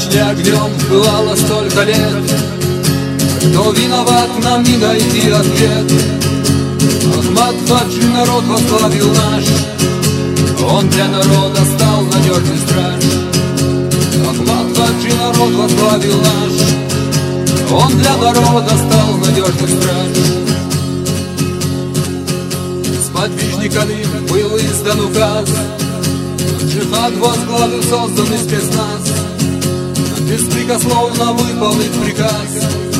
прошли огнем, бывало столько лет. Кто виноват, нам не найти ответ. Ахмад Хаджи народ возглавил наш, он для народа стал надежный страж. Ахмад Хаджи народ возглавил наш, он для народа стал надежный страж. С подвижниками был издан указ, джихад возглавил созданный спецназ. Беспрекословно выполнить приказ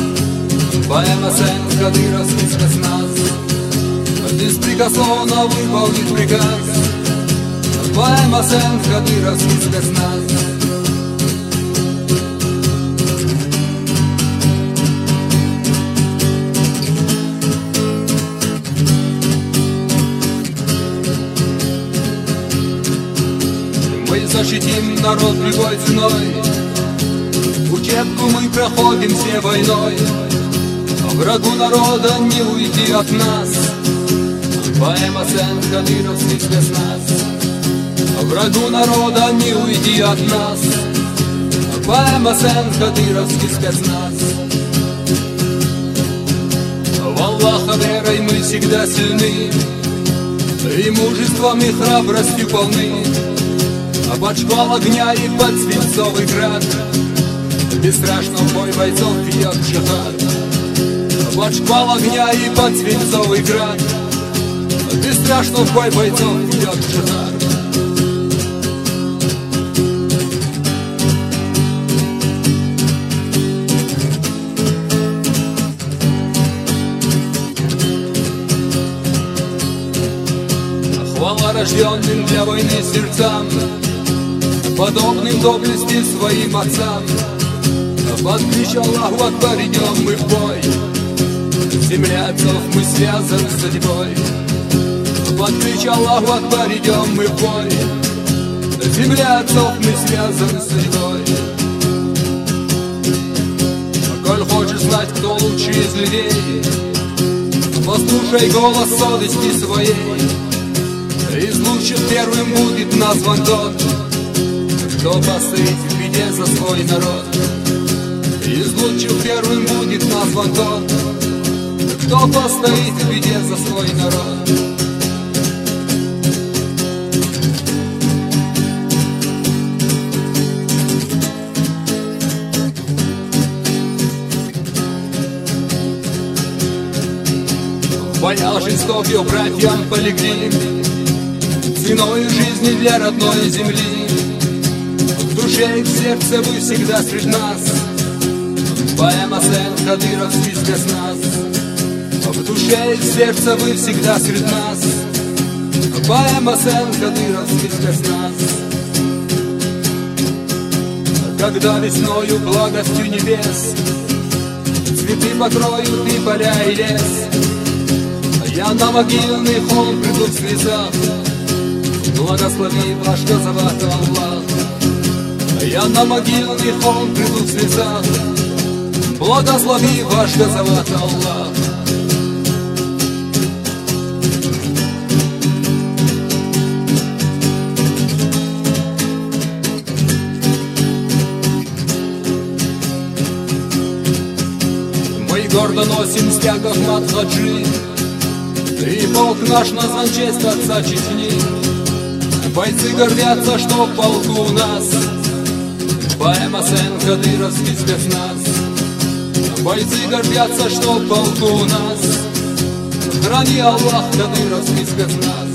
ПМСН кадыровский спецназ. Беспрекословно выполнить приказ ПМСН кадыровский спецназ. Мы защитим народ любой ценой, учебку мы проходим все войной. Врагу народа не уйти от нас, ПМСН кадыровский спецназ. Врагу народа не уйти от нас, ПМСН кадыровский спецназ. В Аллаха верой мы всегда сильны, и мужеством и храбростью полны. А под шквал огня и под свинцовый град бесстрашно в бой бойцов ведет джихад. Под шквал огня и под свинцовый град бесстрашно в бой бойцов ведет джихад. Хвала рожденным для войны сердцам, подобным доблести своим отцам. Под клич Аллаху Акбар идем мы в бой, земля отцов мы связаны с судьбой. Под клич Аллаху Акбар идем мы в бой, земля отцов мы связаны с судьбой. Коль хочешь знать, кто лучший из людей, послушай голос совести своей. Из лучших первым будет назван тот, кто постоит в беде за свой народ. Из лучших первым будет назван тот, кто постоит в беде за свой народ. В боях жестоких братьям полегли, ценой жизни для родной земли. В душе и в сердце вы всегда среди нас, ПМСН кадыровский спецназ. В душе и в сердце вы всегда среди нас, ПМСН кадыровский спецназ. Когда весною благостью небес цветы покроют и поля и лес, я на могильный холм приду в слезах, благослови ваш Газават Аллах. Я на могильный холм приду в слезах, благослови ваш Газават Аллах. Мы гордо носим стяг Ахмад Хаджи, и полк наш назван в честь отца Чечни. Бойцы гордятся, что в полку у нас ПМСН кадыровский спецназ. Бойцы гордятся, что в полку у нас храни Аллах кадыровский спецназ.